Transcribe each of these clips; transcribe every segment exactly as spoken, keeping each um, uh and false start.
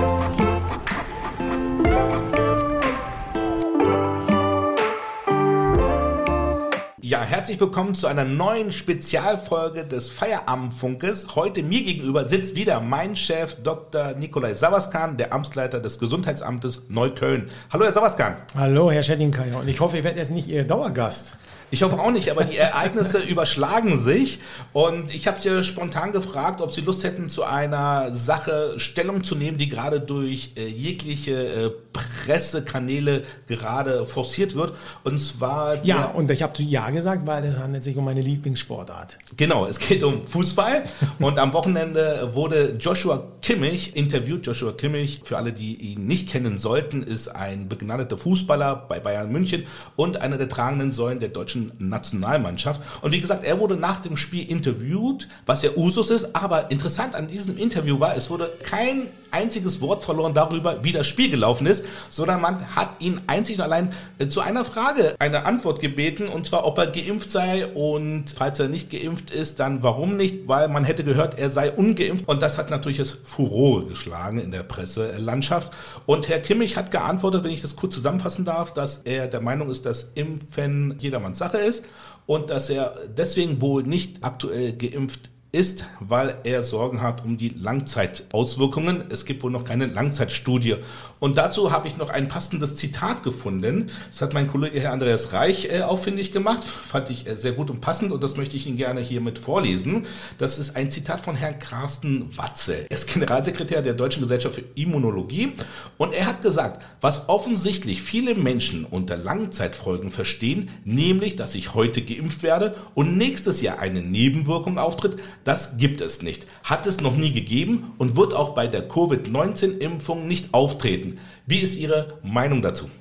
Ja, herzlich willkommen zu einer neuen Spezialfolge des Feierabendfunkes. Heute mir gegenüber sitzt wieder mein Chef Doktor Nikolai Savaskan, der Amtsleiter des Gesundheitsamtes Neukölln. Hallo Herr Savaskan. Hallo Herr Schedinkai, und ich hoffe, ihr werdet jetzt nicht Ihr Dauergast. Ich hoffe auch nicht, aber die Ereignisse überschlagen sich und ich habe Sie spontan gefragt, ob Sie Lust hätten, zu einer Sache Stellung zu nehmen, die gerade durch äh, jegliche äh, Pressekanäle gerade forciert wird, und zwar... Ja, und ich habe Ja gesagt, weil es handelt sich um meine Lieblingssportart. Genau, es geht um Fußball und am Wochenende wurde Joshua Kimmich interviewt. Joshua Kimmich, für alle, die ihn nicht kennen sollten, ist ein begnadeter Fußballer bei Bayern München und einer der tragenden Säulen der deutschen Nationalmannschaft. Und wie gesagt, er wurde nach dem Spiel interviewt, was ja Usus ist, aber interessant an diesem Interview war, es wurde kein einziges Wort verloren darüber, wie das Spiel gelaufen ist, sondern man hat ihn einzig und allein äh, zu einer Frage eine Antwort gebeten, und zwar, ob er geimpft sei, und falls er nicht geimpft ist, dann warum nicht, weil man hätte gehört, er sei ungeimpft, und das hat natürlich das Furore geschlagen in der Presselandschaft. Und Herr Kimmich hat geantwortet, wenn ich das kurz zusammenfassen darf, dass er der Meinung ist, dass Impfen jedermanns Sache ist und dass er deswegen wohl nicht aktuell geimpft ist, weil er Sorgen hat um die Langzeitauswirkungen. Es gibt wohl noch keine Langzeitstudie. Und dazu habe ich noch ein passendes Zitat gefunden. Das hat mein Kollege Herr Andreas Reich äh, auffindig gemacht. Fand ich äh, sehr gut und passend, und das möchte ich Ihnen gerne hiermit vorlesen. Das ist ein Zitat von Herrn Carsten Watzel. Er ist Generalsekretär der Deutschen Gesellschaft für Immunologie, und er hat gesagt, was offensichtlich viele Menschen unter Langzeitfolgen verstehen, nämlich, dass ich heute geimpft werde und nächstes Jahr eine Nebenwirkung auftritt, das gibt es nicht, hat es noch nie gegeben und wird auch bei der Covid neunzehn Impfung nicht auftreten. Wie ist Ihre Meinung dazu?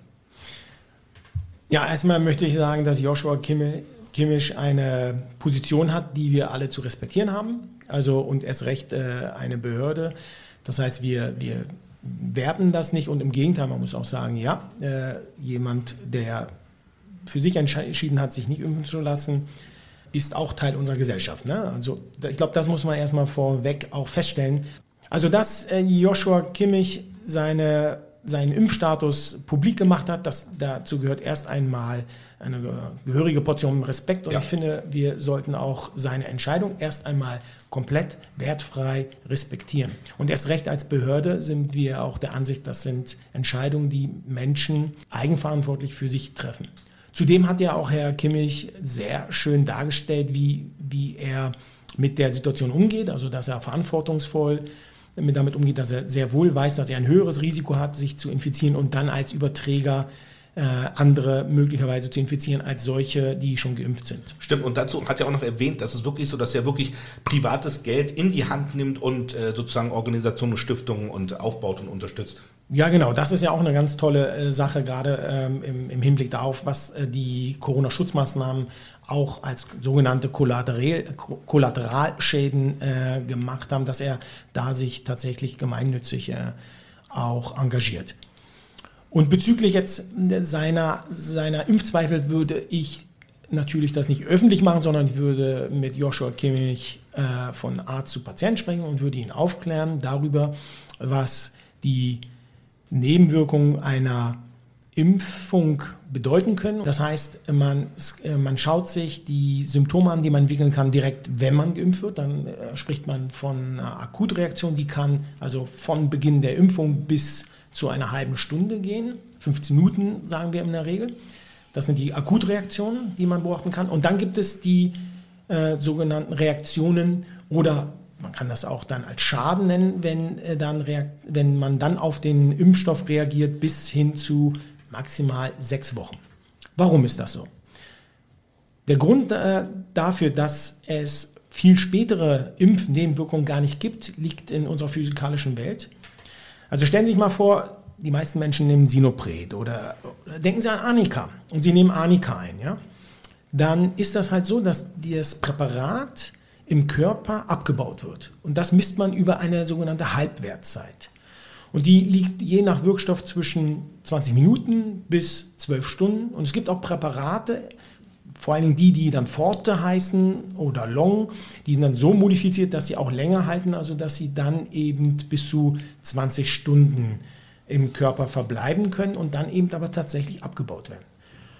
Ja, erstmal möchte ich sagen, dass Joshua Kimmich eine Position hat, die wir alle zu respektieren haben. Also, und erst recht äh, eine Behörde. Das heißt, wir, wir werten das nicht, und im Gegenteil, man muss auch sagen, ja, äh, jemand, der für sich entschieden hat, sich nicht impfen zu lassen, ist auch Teil unserer Gesellschaft. Ne? Also ich glaube, das muss man erstmal vorweg auch feststellen. Also dass äh, Joshua Kimmich seine, seinen Impfstatus publik gemacht hat, das, dazu gehört erst einmal eine gehörige Portion Respekt. Und ja, ich finde, wir sollten auch seine Entscheidung erst einmal komplett wertfrei respektieren. Und erst recht als Behörde sind wir auch der Ansicht, das sind Entscheidungen, die Menschen eigenverantwortlich für sich treffen. Zudem hat ja auch Herr Kimmich sehr schön dargestellt, wie, wie er mit der Situation umgeht, also dass er verantwortungsvoll damit umgeht, dass er sehr wohl weiß, dass er ein höheres Risiko hat, sich zu infizieren und dann als Überträger äh, andere möglicherweise zu infizieren als solche, die schon geimpft sind. Stimmt, und dazu hat er auch noch erwähnt, dass es wirklich so, dass er wirklich privates Geld in die Hand nimmt und äh, sozusagen Organisationen, Stiftungen und aufbaut und unterstützt. Ja, genau. Das ist ja auch eine ganz tolle äh, Sache, gerade ähm, im, im Hinblick darauf, was äh, die Corona-Schutzmaßnahmen auch als sogenannte Kollateral, Kollateralschäden äh, gemacht haben, dass er da sich tatsächlich gemeinnützig äh, auch engagiert. Und bezüglich jetzt seiner, seiner Impfzweifel würde ich natürlich das nicht öffentlich machen, sondern ich würde mit Joshua Kimmich äh, von Arzt zu Patient sprechen und würde ihn aufklären darüber, was die Nebenwirkungen einer Impfung bedeuten können. Das heißt, man, man schaut sich die Symptome an, die man entwickeln kann, direkt, wenn man geimpft wird. Dann äh, spricht man von einer Akutreaktion, die kann also von Beginn der Impfung bis zu einer halben Stunde gehen. fünfzehn Minuten sagen wir in der Regel. Das sind die Akutreaktionen, die man beobachten kann. Und dann gibt es die äh, sogenannten Reaktionen, oder man kann das auch dann als Schaden nennen, wenn, äh, dann reakt- wenn man dann auf den Impfstoff reagiert, bis hin zu maximal sechs Wochen. Warum ist das so? Der Grund äh, dafür, dass es viel spätere Impfnebenwirkungen gar nicht gibt, liegt in unserer physikalischen Welt. Also stellen Sie sich mal vor, die meisten Menschen nehmen Sinopret oder, oder denken Sie an Arnika und Sie nehmen Arnika ein. Ja? Dann ist das halt so, dass das Präparat im Körper abgebaut wird. Und das misst man über eine sogenannte Halbwertszeit. Und die liegt je nach Wirkstoff zwischen zwanzig Minuten bis zwölf Stunden. Und es gibt auch Präparate vor allen Dingen die, die dann Forte heißen oder Long, die sind dann so modifiziert, dass sie auch länger halten, also dass sie dann eben bis zu zwanzig Stunden im Körper verbleiben können und dann eben aber tatsächlich abgebaut werden.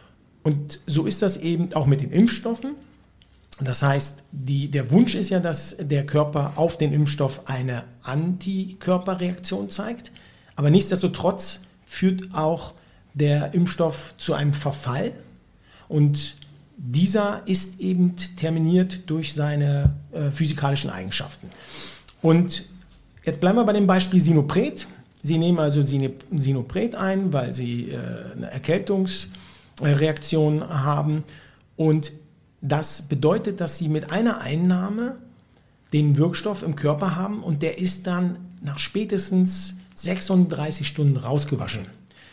Und so ist das eben auch mit den Impfstoffen. Das heißt, die, der Wunsch ist ja, dass der Körper auf den Impfstoff eine Antikörperreaktion zeigt. Aber nichtsdestotrotz führt auch der Impfstoff zu einem Verfall. Und dieser ist eben terminiert durch seine äh, physikalischen Eigenschaften. Und jetzt bleiben wir bei dem Beispiel Sinopret. Sie nehmen also Sinopret ein, weil Sie äh, eine Erkältungsreaktion haben. Und das bedeutet, dass Sie mit einer Einnahme den Wirkstoff im Körper haben und der ist dann nach spätestens sechsunddreißig Stunden rausgewaschen.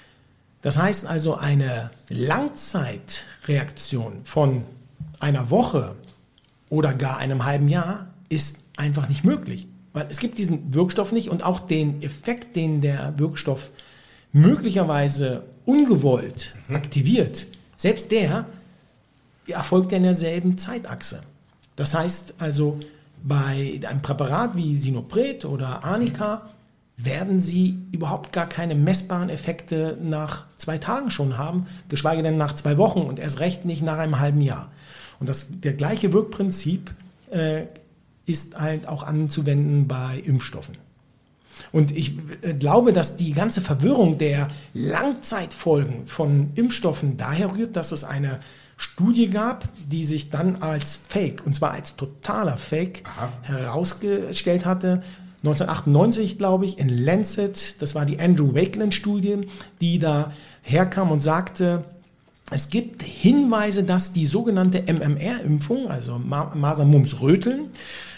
Das heißt also, eine Langzeitreaktion von einer Woche oder gar einem halben Jahr ist einfach nicht möglich. Weil es gibt diesen Wirkstoff nicht und auch den Effekt, den der Wirkstoff möglicherweise ungewollt aktiviert, selbst der erfolgt ja in derselben Zeitachse. Das heißt also, bei einem Präparat wie Sinopret oder Arnica werden Sie überhaupt gar keine messbaren Effekte nach zwei Tagen schon haben, geschweige denn nach zwei Wochen und erst recht nicht nach einem halben Jahr. Und das, der gleiche Wirkprinzip äh, ist halt auch anzuwenden bei Impfstoffen. Und ich äh, glaube, dass die ganze Verwirrung der Langzeitfolgen von Impfstoffen daher rührt, dass es eine Studie gab, die sich dann als Fake, und zwar als totaler Fake, Aha. herausgestellt hatte. neunzehnhundertachtundneunzig, glaube ich, in Lancet, das war die Andrew Wakeland-Studie, die da herkam und sagte, es gibt Hinweise, dass die sogenannte M M R-Impfung, also Masern-Mumps-Röteln,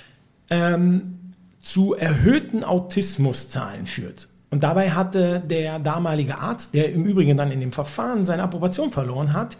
ähm, zu erhöhten Autismuszahlen führt. Und dabei hatte der damalige Arzt, der im Übrigen dann in dem Verfahren seine Approbation verloren hat,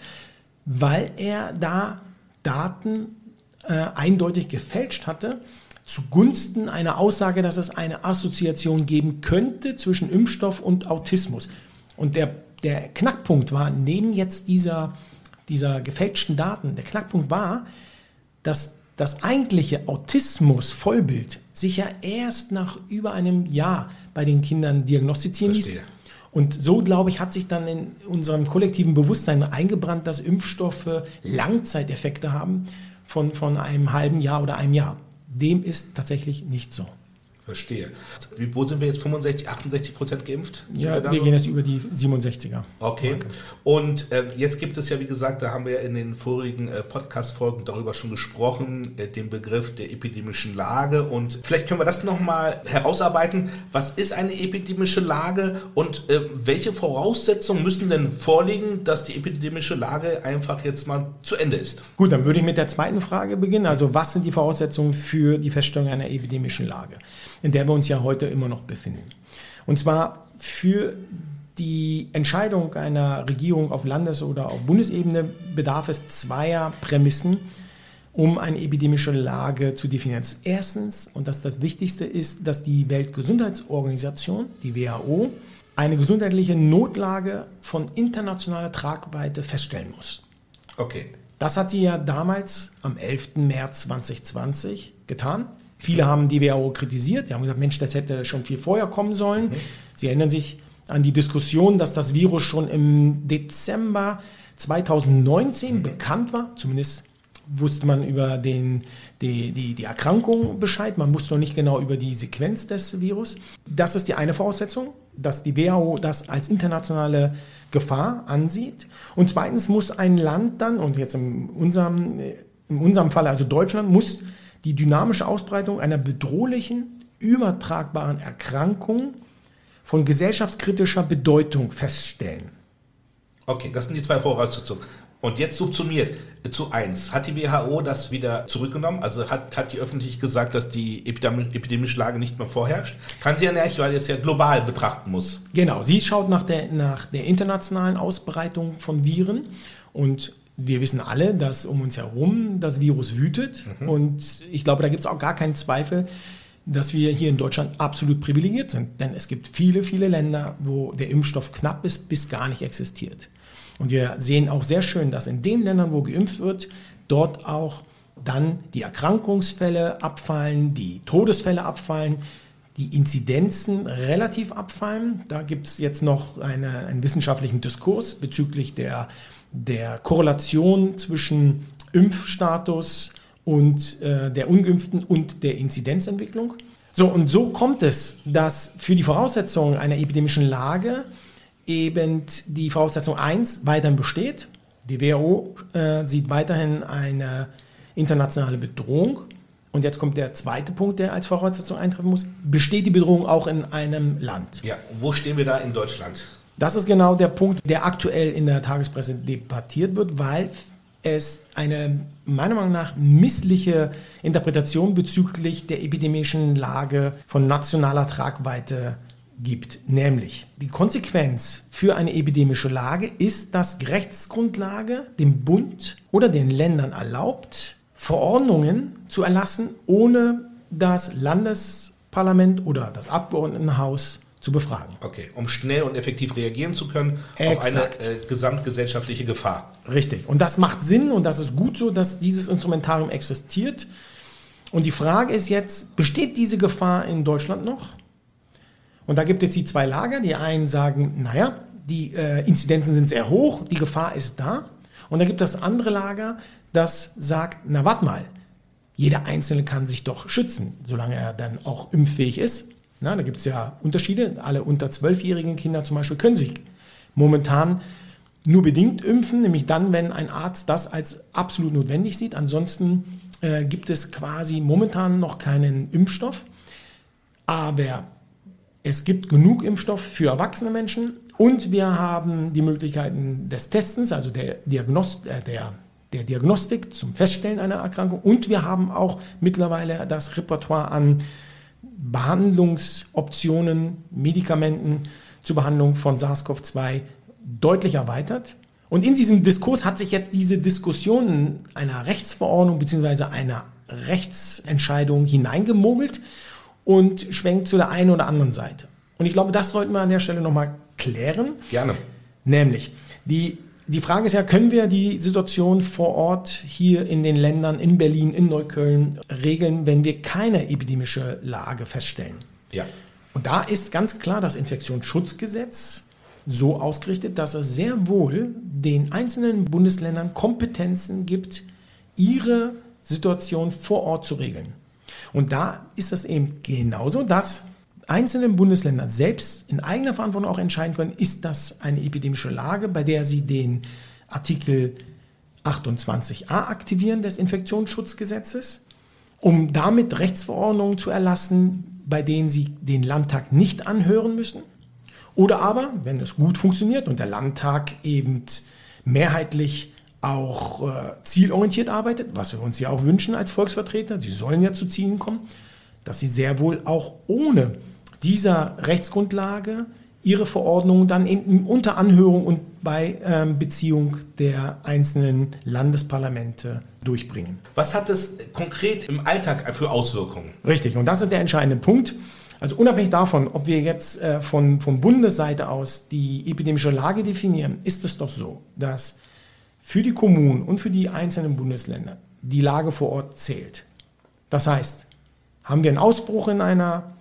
weil er da Daten äh, eindeutig gefälscht hatte, zugunsten einer Aussage, dass es eine Assoziation geben könnte zwischen Impfstoff und Autismus. Und der, der Knackpunkt war, neben jetzt dieser, dieser gefälschten Daten, der Knackpunkt war, dass das eigentliche Autismus-Vollbild sich ja erst nach über einem Jahr bei den Kindern diagnostizieren ließ. Verstehe. Und so, glaube ich, hat sich dann in unserem kollektiven Bewusstsein eingebrannt, dass Impfstoffe Langzeiteffekte haben von, von einem halben Jahr oder einem Jahr. Dem ist tatsächlich nicht so. Verstehe. Wie, wo sind wir jetzt? fünfundsechzig, achtundsechzig Prozent geimpft? Ja, wir, wir gehen jetzt über die siebenundsechziger. Okay. Marke. Und äh, jetzt gibt es ja, wie gesagt, da haben wir in den vorigen äh, Podcast-Folgen darüber schon gesprochen, äh, den Begriff der epidemischen Lage. Und vielleicht können wir das nochmal herausarbeiten. Was ist eine epidemische Lage und äh, welche Voraussetzungen müssen denn vorliegen, dass die epidemische Lage einfach jetzt mal zu Ende ist? Gut, dann würde ich mit der zweiten Frage beginnen. Also was sind die Voraussetzungen für die Feststellung einer epidemischen Lage, in der wir uns ja heute immer noch befinden? Und zwar für die Entscheidung einer Regierung auf Landes- oder auf Bundesebene bedarf es zweier Prämissen, um eine epidemische Lage zu definieren. Erstens, und das das Wichtigste ist, dass die Weltgesundheitsorganisation, die W H O, eine gesundheitliche Notlage von internationaler Tragweite feststellen muss. Okay. Das hat sie ja damals am elften März zweitausendzwanzig getan. Viele haben die W H O kritisiert, die haben gesagt, Mensch, das hätte schon viel vorher kommen sollen. Mhm. Sie erinnern sich an die Diskussion, dass das Virus schon im Dezember zweitausendneunzehn mhm. bekannt war. Zumindest wusste man über den, die, die, die Erkrankung Bescheid. Man wusste noch nicht genau über die Sequenz des Virus. Das ist die eine Voraussetzung, dass die W H O das als internationale Gefahr ansieht. Und zweitens muss ein Land dann, und jetzt in unserem, in unserem Fall also Deutschland, muss die dynamische Ausbreitung einer bedrohlichen, übertragbaren Erkrankung von gesellschaftskritischer Bedeutung feststellen. Okay, das sind die zwei Voraussetzungen. Und jetzt subsumiert zu eins. Hat die W H O das wieder zurückgenommen? Also hat, hat die öffentlich gesagt, dass die epidemische Lage nicht mehr vorherrscht? Kann sie ja nicht, weil es ja global betrachten muss. Genau, sie schaut nach der, nach der internationalen Ausbreitung von Viren und wir wissen alle, dass um uns herum das Virus wütet mhm. und ich glaube, da gibt es auch gar keinen Zweifel, dass wir hier in Deutschland absolut privilegiert sind. Denn es gibt viele, viele Länder, wo der Impfstoff knapp ist, bis gar nicht existiert. Und wir sehen auch sehr schön, dass in den Ländern, wo geimpft wird, dort auch dann die Erkrankungsfälle abfallen, die Todesfälle abfallen, die Inzidenzen relativ abfallen. Da gibt es jetzt noch eine, einen wissenschaftlichen Diskurs bezüglich der, der Korrelation zwischen Impfstatus und äh, der Ungeimpften und der Inzidenzentwicklung. So, und so kommt es, dass für die Voraussetzungen einer epidemischen Lage eben die Voraussetzung eins weiterhin besteht. Die W H O äh, sieht weiterhin eine internationale Bedrohung. Und jetzt kommt der zweite Punkt, der als Voraussetzung eintreffen muss. Besteht die Bedrohung auch in einem Land? Ja, wo stehen wir da in Deutschland? Das ist genau der Punkt, der aktuell in der Tagespresse debattiert wird, weil es eine meiner Meinung nach missliche Interpretation bezüglich der epidemischen Lage von nationaler Tragweite gibt. Nämlich, die Konsequenz für eine epidemische Lage ist, dass die Rechtsgrundlage dem Bund oder den Ländern erlaubt, Verordnungen zu erlassen, ohne das Landesparlament oder das Abgeordnetenhaus zu befragen. Okay, um schnell und effektiv reagieren zu können Exakt. auf eine äh, gesamtgesellschaftliche Gefahr. Richtig. Und das macht Sinn und das ist gut so, dass dieses Instrumentarium existiert. Und die Frage ist jetzt, besteht diese Gefahr in Deutschland noch? Und da gibt es die zwei Lager. Die einen sagen, naja, die äh, Inzidenzen sind sehr hoch, die Gefahr ist da. Und da gibt es das andere Lager, das sagt, na warte mal, jeder Einzelne kann sich doch schützen, solange er dann auch impffähig ist. Na, da gibt es ja Unterschiede. Alle unter zwölfjährigen Kinder zum Beispiel können sich momentan nur bedingt impfen, nämlich dann, wenn ein Arzt das als absolut notwendig sieht. Ansonsten äh, gibt es quasi momentan noch keinen Impfstoff. Aber es gibt genug Impfstoff für erwachsene Menschen und wir haben die Möglichkeiten des Testens, also der, Diagnost, äh, der, der Diagnostik zum Feststellen einer Erkrankung, und wir haben auch mittlerweile das Repertoire an Behandlungsoptionen, Medikamenten zur Behandlung von SARS-C o V zwei deutlich erweitert. Und in diesem Diskurs hat sich jetzt diese Diskussion einer Rechtsverordnung bzw. einer Rechtsentscheidung hineingemogelt und schwenkt zu der einen oder anderen Seite. Und ich glaube, das sollten wir an der Stelle nochmal klären. Gerne. Nämlich, die, die Frage ist ja, können wir die Situation vor Ort hier in den Ländern, in Berlin, in Neukölln regeln, wenn wir keine epidemische Lage feststellen? Ja. Und da ist ganz klar das Infektionsschutzgesetz so ausgerichtet, dass es sehr wohl den einzelnen Bundesländern Kompetenzen gibt, ihre Situation vor Ort zu regeln. Und da ist es eben genauso, dass einzelne Bundesländer selbst in eigener Verantwortung auch entscheiden können, ist das eine epidemische Lage, bei der sie den Artikel achtundzwanzig a aktivieren des Infektionsschutzgesetzes, um damit Rechtsverordnungen zu erlassen, bei denen sie den Landtag nicht anhören müssen. Oder aber, wenn es gut funktioniert und der Landtag eben mehrheitlich auch äh, zielorientiert arbeitet, was wir uns ja auch wünschen als Volksvertreter, sie sollen ja zu Zielen kommen, dass sie sehr wohl auch ohne dieser Rechtsgrundlage ihre Verordnungen dann in, unter Anhörung und bei ähm, Beziehung der einzelnen Landesparlamente durchbringen. Was hat es konkret im Alltag für Auswirkungen? Richtig, und das ist der entscheidende Punkt. Also unabhängig davon, ob wir jetzt äh, von, von Bundesseite aus die epidemische Lage definieren, ist es doch so, dass für die Kommunen und für die einzelnen Bundesländer die Lage vor Ort zählt. Das heißt, haben wir einen Ausbruch in einer,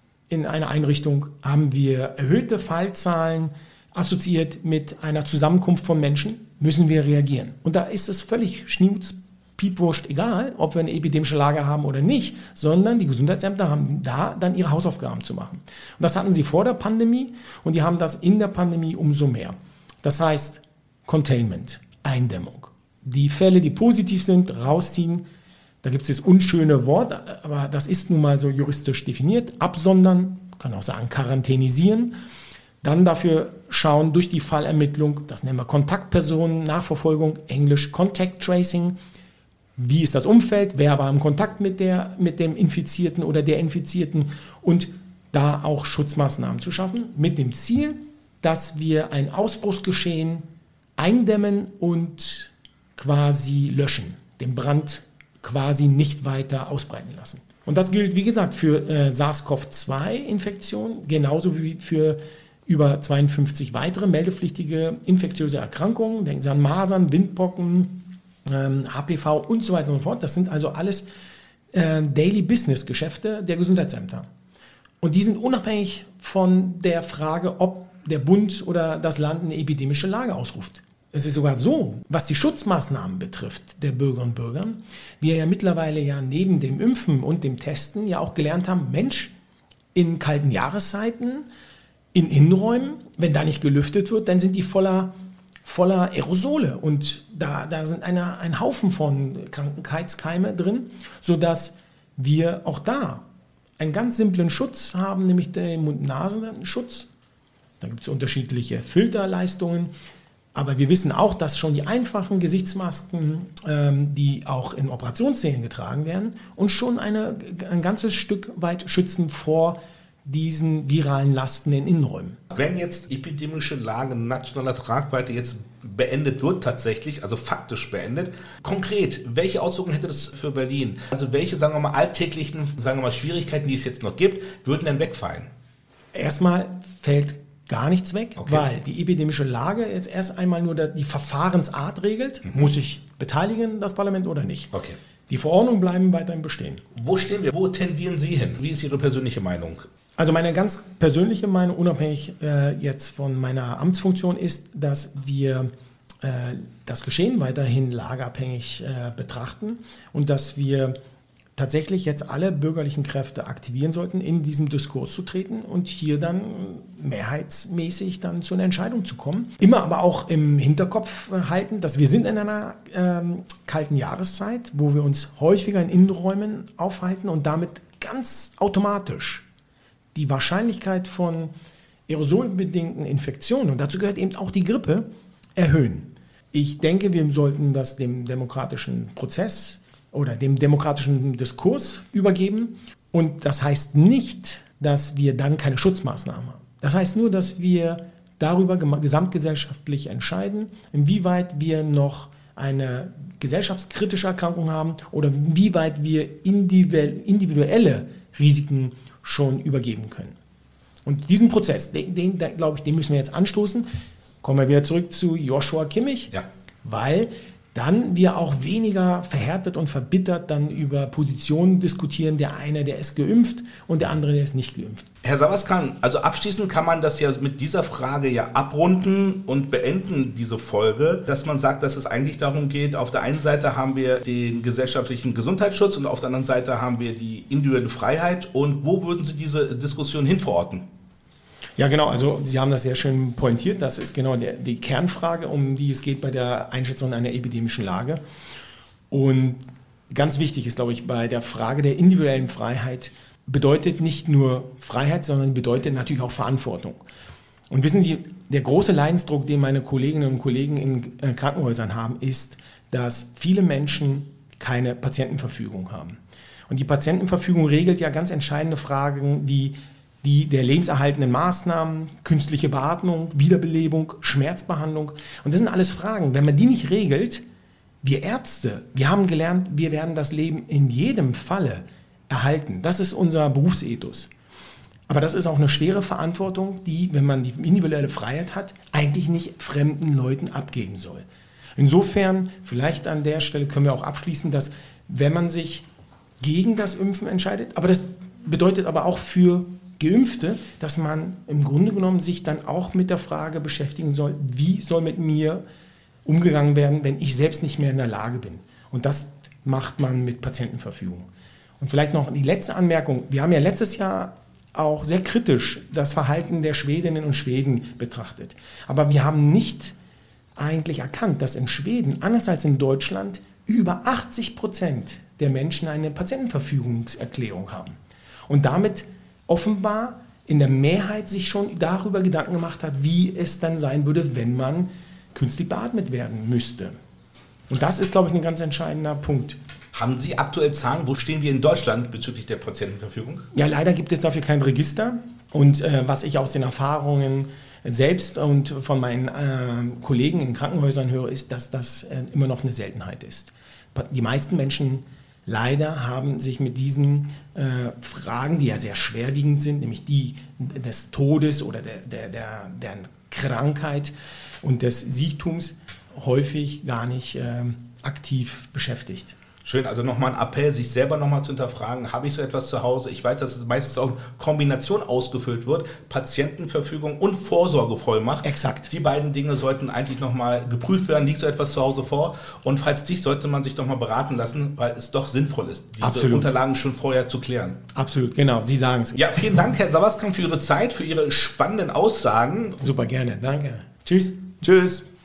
in einer Einrichtung, haben wir erhöhte Fallzahlen assoziiert mit einer Zusammenkunft von Menschen, müssen wir reagieren. Und da ist es völlig schniepwurscht egal, ob wir eine epidemische Lage haben oder nicht, sondern die Gesundheitsämter haben da dann ihre Hausaufgaben zu machen. Und das hatten sie vor der Pandemie und die haben das in der Pandemie umso mehr. Das heißt, Containment, Eindämmung. Die Fälle, die positiv sind, rausziehen. Da gibt es das unschöne Wort, aber das ist nun mal so juristisch definiert. Absondern, kann auch sagen quarantänisieren. Dann dafür schauen durch die Fallermittlung, das nennen wir Kontaktpersonen, Nachverfolgung, Englisch Contact Tracing. Wie ist das Umfeld? Wer war im Kontakt mit, der, mit dem Infizierten oder der Infizierten? Und da auch Schutzmaßnahmen zu schaffen, mit dem Ziel, dass wir ein Ausbruchsgeschehen eindämmen und quasi löschen, den Brand quasi nicht weiter ausbreiten lassen. Und das gilt, wie gesagt, für äh, SARS-C o V zwei Infektion, genauso wie für über zweiundfünfzig weitere meldepflichtige infektiöse Erkrankungen. Denken Sie an Masern, Windpocken, ähm, H P V und so weiter und so fort. Das sind also alles äh, Daily-Business-Geschäfte der Gesundheitsämter. Und die sind unabhängig von der Frage, ob der Bund oder das Land eine epidemische Lage ausruft. Es ist sogar so, was die Schutzmaßnahmen betrifft der Bürgerinnen und Bürger, wir ja mittlerweile ja neben dem Impfen und dem Testen ja auch gelernt haben, Mensch, in kalten Jahreszeiten, in Innenräumen, wenn da nicht gelüftet wird, dann sind die voller, voller Aerosole und da, da sind eine, ein Haufen von Krankheitskeime drin, sodass wir auch da einen ganz simplen Schutz haben, nämlich den Mund-Nasen-Schutz. Da gibt es unterschiedliche Filterleistungen. Aber wir wissen auch, dass schon die einfachen Gesichtsmasken, ähm, die auch in Operationssälen getragen werden, uns schon eine, ein ganzes Stück weit schützen vor diesen viralen Lasten in Innenräumen. Wenn jetzt epidemische Lage nationaler Tragweite jetzt beendet wird tatsächlich, also faktisch beendet, konkret, welche Auswirkungen hätte das für Berlin? Also welche, sagen wir mal, alltäglichen, sagen wir mal, Schwierigkeiten, die es jetzt noch gibt, würden denn wegfallen? Erstmal fällt gar nichts weg, okay. Weil die epidemische Lage jetzt erst einmal nur die Verfahrensart regelt. Mhm. Muss ich beteiligen, das Parlament, oder nicht? Okay. Die Verordnungen bleiben weiterhin bestehen. Wo stehen wir? Wo tendieren Sie hin? Wie ist Ihre persönliche Meinung? Also meine ganz persönliche Meinung, unabhängig äh, jetzt von meiner Amtsfunktion, ist, dass wir äh, das Geschehen weiterhin lageabhängig äh, betrachten und dass wir tatsächlich jetzt alle bürgerlichen Kräfte aktivieren sollten, in diesen Diskurs zu treten und hier dann mehrheitsmäßig dann zu einer Entscheidung zu kommen. Immer aber auch im Hinterkopf halten, dass wir sind in einer ähm, kalten Jahreszeit, wo wir uns häufiger in Innenräumen aufhalten und damit ganz automatisch die Wahrscheinlichkeit von aerosolbedingten Infektionen, und dazu gehört eben auch die Grippe, erhöhen. Ich denke, wir sollten das dem demokratischen Prozess oder dem demokratischen Diskurs übergeben. Und das heißt nicht, dass wir dann keine Schutzmaßnahmen haben. Das heißt nur, dass wir darüber gesamtgesellschaftlich entscheiden, inwieweit wir noch eine gesellschaftskritische Erkrankung haben oder inwieweit wir individuelle Risiken schon übergeben können. Und diesen Prozess, den, den glaube ich, den müssen wir jetzt anstoßen. Kommen wir wieder zurück zu Joshua Kimmich, ja. Weil dann wir auch weniger verhärtet und verbittert dann über Positionen diskutieren. Der eine, der ist geimpft und der andere, der ist nicht geimpft. Herr Savaskan, also abschließend kann man das ja mit dieser Frage ja abrunden und beenden, diese Folge, dass man sagt, dass es eigentlich darum geht, auf der einen Seite haben wir den gesellschaftlichen Gesundheitsschutz und auf der anderen Seite haben wir die individuelle Freiheit. Und wo würden Sie diese Diskussion hinverorten? Ja, genau. Also Sie haben das sehr schön pointiert. Das ist genau der, die Kernfrage, um die es geht bei der Einschätzung einer epidemischen Lage. Und ganz wichtig ist, glaube ich, bei der Frage der individuellen Freiheit bedeutet nicht nur Freiheit, sondern bedeutet natürlich auch Verantwortung. Und wissen Sie, der große Leidensdruck, den meine Kolleginnen und Kollegen in Krankenhäusern haben, ist, dass viele Menschen keine Patientenverfügung haben. Und die Patientenverfügung regelt ja ganz entscheidende Fragen wie die der lebenserhaltenden Maßnahmen, künstliche Beatmung, Wiederbelebung, Schmerzbehandlung. Und das sind alles Fragen. Wenn man die nicht regelt, wir Ärzte, wir haben gelernt, wir werden das Leben in jedem Falle erhalten. Das ist unser Berufsethos. Aber das ist auch eine schwere Verantwortung, die, wenn man die individuelle Freiheit hat, eigentlich nicht fremden Leuten abgeben soll. Insofern, vielleicht an der Stelle können wir auch abschließen, dass wenn man sich gegen das Impfen entscheidet, aber das bedeutet aber auch für Geimpfte, dass man im Grunde genommen sich dann auch mit der Frage beschäftigen soll, wie soll mit mir umgegangen werden, wenn ich selbst nicht mehr in der Lage bin. Und das macht man mit Patientenverfügung. Und vielleicht noch die letzte Anmerkung. Wir haben ja letztes Jahr auch sehr kritisch das Verhalten der Schwedinnen und Schweden betrachtet. Aber wir haben nicht eigentlich erkannt, dass in Schweden, anders als in Deutschland, über achtzig Prozent der Menschen eine Patientenverfügungserklärung haben. Und damit offenbar in der Mehrheit sich schon darüber Gedanken gemacht hat, wie es dann sein würde, wenn man künstlich beatmet werden müsste. Und das ist, glaube ich, ein ganz entscheidender Punkt. Haben Sie aktuell Zahlen, wo stehen wir in Deutschland bezüglich der Patientenverfügung? Ja, leider gibt es dafür kein Register. Und äh, was ich aus den Erfahrungen selbst und von meinen äh, Kollegen in Krankenhäusern höre, ist, dass das äh, immer noch eine Seltenheit ist. Die meisten Menschen leider haben sich mit diesen äh, Fragen, die ja sehr schwerwiegend sind, nämlich die des Todes oder der, der, der, der Krankheit und des Siechtums, häufig gar nicht äh, aktiv beschäftigt. Schön, also nochmal ein Appell, sich selber nochmal zu hinterfragen, habe ich so etwas zu Hause? Ich weiß, dass es meistens auch in Kombination ausgefüllt wird, Patientenverfügung und Vorsorgevollmacht. Exakt. Die beiden Dinge sollten eigentlich nochmal geprüft werden, liegt so etwas zu Hause vor? Und falls nicht, sollte man sich doch mal beraten lassen, weil es doch sinnvoll ist, diese Absolut. Unterlagen schon vorher zu klären. Absolut, genau, Sie sagen es. Ja, vielen Dank, Herr Savaskan, für Ihre Zeit, für Ihre spannenden Aussagen. Super gerne, danke. Tschüss. Tschüss.